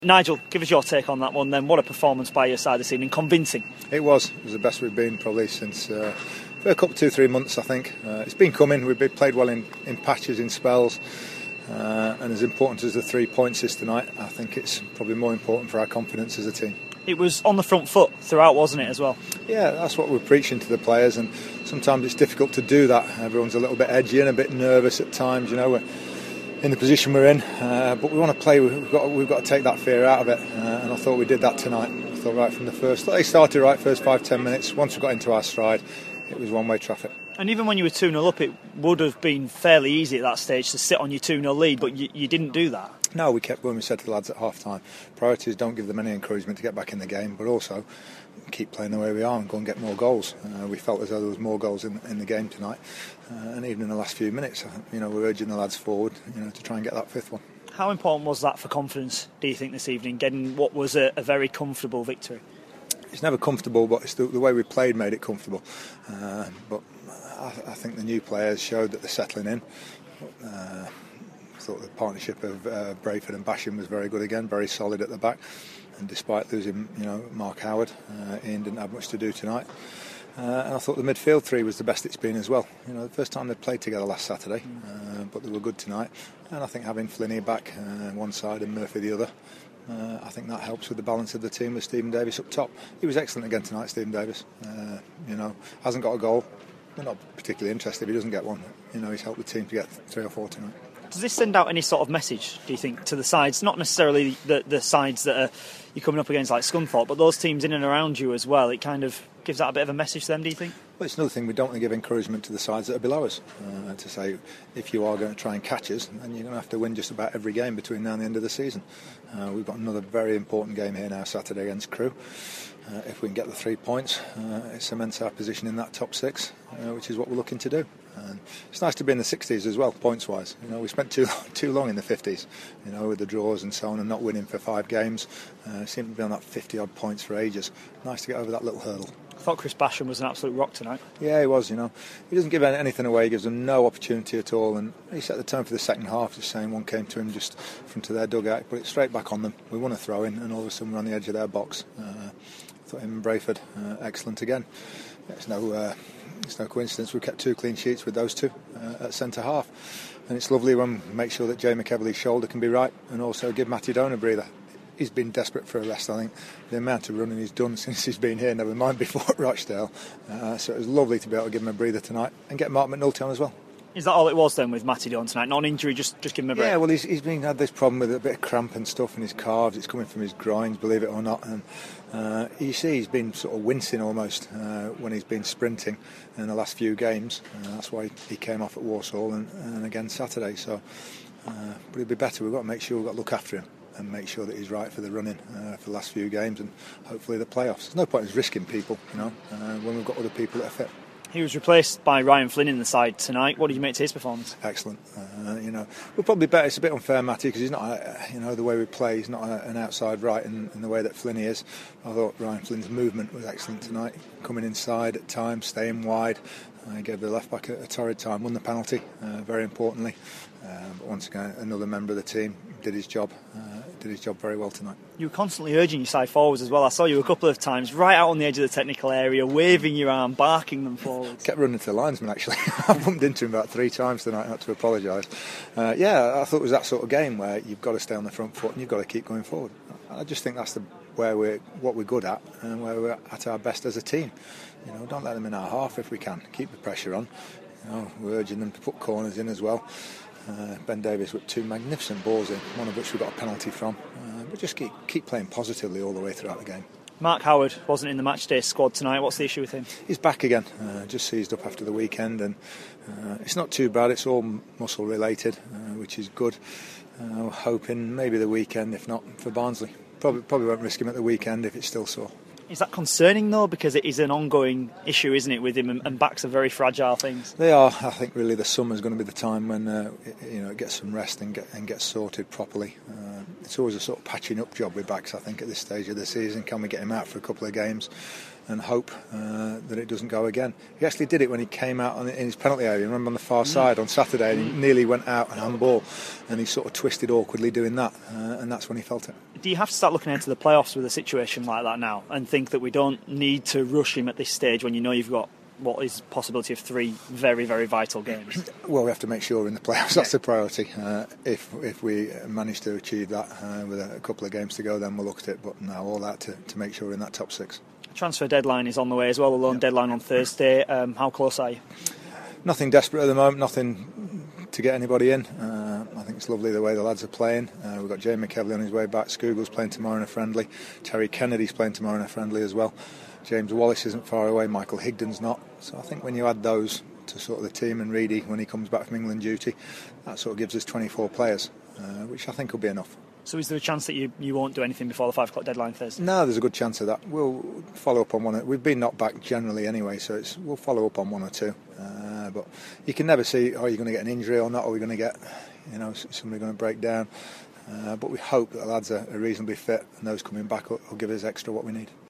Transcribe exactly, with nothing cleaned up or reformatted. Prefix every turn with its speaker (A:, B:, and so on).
A: Nigel, give us your take on that one then. What a performance by your side this evening, convincing.
B: It was. It was the best we've been probably since uh, for a couple, two, three months I think. Uh, it's been coming, we've been played well in, in patches, in spells, uh, and as important as the three points is tonight, I think it's probably more important for our confidence as a team.
A: It was on the front foot throughout, wasn't it, as well?
B: Yeah, that's what we're preaching to the players, and sometimes it's difficult to do that. Everyone's a little bit edgy and a bit nervous at times, you know, we're in the position we're in, uh, but we want to play, we've got, we've got to take that fear out of it, uh, and I thought we did that tonight. I thought right from the first, they started right first five, ten minutes, once we got into our stride, it was one-way traffic.
A: And even when you were two nil up, it would have been fairly easy at that stage to sit on your two nil lead, but you, you didn't do that.
B: No, we kept going. We said to the lads at half-time, priorities, don't give them any encouragement to get back in the game, but also keep playing the way we are and go and get more goals. Uh, we felt as though there was more goals in, in the game tonight, uh, and even in the last few minutes, you know, we're urging the lads forward, you know, to try and get that fifth one.
A: How important was that for confidence, do you think, this evening, getting what was a, a very comfortable victory?
B: It's never comfortable, but it's the, the way we played made it comfortable. Uh, but I, I think the new players showed that they're settling in. Uh, I thought the partnership of uh, Brayford and Basham was very good again, very solid at the back. And despite losing, you know, Mark Howard, uh, Ian didn't have much to do tonight. Uh, and I thought the midfield three was the best it's been as well. You know, the first time they played together last Saturday, uh, but they were good tonight. And I think having Flinney back uh, one side and Murphy the other, uh, I think that helps with the balance of the team with Stephen Davis up top. He was excellent again tonight, Stephen Davis. Uh, you know, hasn't got a goal. We're not particularly interested if he doesn't get one. You know, he's helped the team to get three or four tonight.
A: Does this send out any sort of message, do you think, to the sides? Not necessarily the, the sides that are you're coming up against like Scunthorpe, but those teams in and around you as well. It kind of gives that a bit of a message to them, do you think?
B: Well, it's another thing, we don't want to give encouragement to the sides that are below us. Uh, to say, if you are going to try and catch us, then you're going to have to win just about every game between now and the end of the season. Uh, we've got another very important game here now, Saturday against Crewe. Uh, if we can get the three points, uh, it cements our position in that top six, uh, which is what we're looking to do. And it's nice to be in the sixties as well, points-wise. You know, we spent too too long in the fifties, you know, with the draws and so on, and not winning for five games. Uh, seemed to be on that fifty-odd points for ages. Nice to get over that little hurdle.
A: I thought Chris Basham was an absolute rock tonight.
B: Yeah, he was, you know. He doesn't give anything away, he gives them no opportunity at all, and he set the tone for the second half, just saying one came to him just from to their dugout, put it straight back on them. We won a throw-in, and all of a sudden we're on the edge of their box. Uh, I thought him and Brayford, uh, excellent again. It's no... Uh, It's no coincidence we've kept two clean sheets with those two uh, at centre half, and it's lovely when we make sure that Jay McEverly's shoulder can be right, and also give Matty Doan a breather. He's been desperate for a rest, I think. The amount of running he's done since he's been here, never mind before at Rochdale. Uh, so it was lovely to be able to give him a breather tonight and get Mark McNulty on as well.
A: Is that all it was then with Matty Doan tonight? Not an injury, just just give him a break?
B: Yeah, well, he's, he's been had this problem with a bit of cramp and stuff in his calves. It's coming from his groins, believe it or not. And uh, you see he's been sort of wincing almost uh, when he's been sprinting in the last few games. Uh, that's why he came off at Walsall and, and again Saturday. So, uh, but he'll be better. We've got to make sure we've got to look after him and make sure that he's right for the running uh, for the last few games and hopefully the playoffs. There's no point in risking people, you know, uh, when we've got other people that are fit.
A: He was replaced by Ryan Flynn in the side tonight. What did you make to his performance?
B: Excellent. Uh, you know, we're probably better. It's a bit unfair, Matty, because he's not, a, you know, the way we play, he's not a, an outside right in, in the way that Flynn is. I thought Ryan Flynn's movement was excellent tonight, coming inside at times, staying wide. Uh, he gave the left back a, a torrid time, won the penalty, uh, very importantly. Uh, but once again, another member of the team did his job. Uh, did his job very well tonight.
A: You were constantly urging your side forwards as well. I saw you a couple of times right out on the edge of the technical area, waving your arm, barking them forwards.
B: Kept running to the linesman actually. I bumped into him about three times tonight. I had to apologise. Uh, yeah, I thought it was that sort of game where you've got to stay on the front foot and you've got to keep going forward. I just think that's the where we're what we're good at and where we're at our best as a team. You know, don't let them in our half if we can. Keep the pressure on. You know, we're urging them to put corners in as well. Uh, Ben Davies with two magnificent balls in, one of which we got a penalty from. Uh, but just keep keep playing positively all the way throughout the game.
A: Mark Howard wasn't in the matchday squad tonight. What's the issue with him?
B: He's back again, uh, just seized up after the weekend, and uh, it's not too bad. It's all muscle related, uh, which is good. Uh, we're hoping maybe the weekend, if not for Barnsley. Probably probably won't risk him at the weekend if it's still sore.
A: Is that concerning though? Because it is an ongoing issue, isn't it, with him? And, and backs are very fragile things.
B: They are. I think really the summer's going to be the time when uh, it, you know it gets some rest and get and gets sorted properly. Uh, it's always a sort of patching up job with backs. I think at this stage of the season, can we get him out for a couple of games? and hope uh, that it doesn't go again. He actually did it when he came out on, in his penalty area. Remember on the far side on Saturday, and he nearly went out and handball, and he sort of twisted awkwardly doing that, uh, and that's when he felt it.
A: Do you have to start looking into the playoffs with a situation like that now, and think that we don't need to rush him at this stage when you know you've got what is possibility of three very, very vital games?
B: Well, we have to make sure we're in the playoffs. That's the priority. Uh, if if we manage to achieve that uh, with a couple of games to go, then we'll look at it. But now all that to, to make sure we're in that top six.
A: Transfer deadline is on the way as well, a loan yeah. deadline on Thursday. Um, how close are you?
B: Nothing desperate at the moment, nothing to get anybody in. Uh, I think it's lovely the way the lads are playing. Uh, we've got Jamie McKevely on his way back. Scougal's playing tomorrow in a friendly. Terry Kennedy's playing tomorrow in a friendly as well. James Wallace isn't far away. Michael Higden's not. So I think when you add those to sort of the team and Reedy when he comes back from England duty, that sort of gives us twenty-four players, uh, which I think will be enough.
A: So is there a chance that you, you won't do anything before the five o'clock deadline Thursday?
B: No, there's a good chance of that. We'll follow up on one. We've been knocked back generally anyway, so it's, we'll follow up on one or two. Uh, but you can never see, are you going to get an injury or not? Are we going to get, you know, somebody going to break down? Uh, but we hope that the lads are, are reasonably fit, and those coming back will, will give us extra what we need.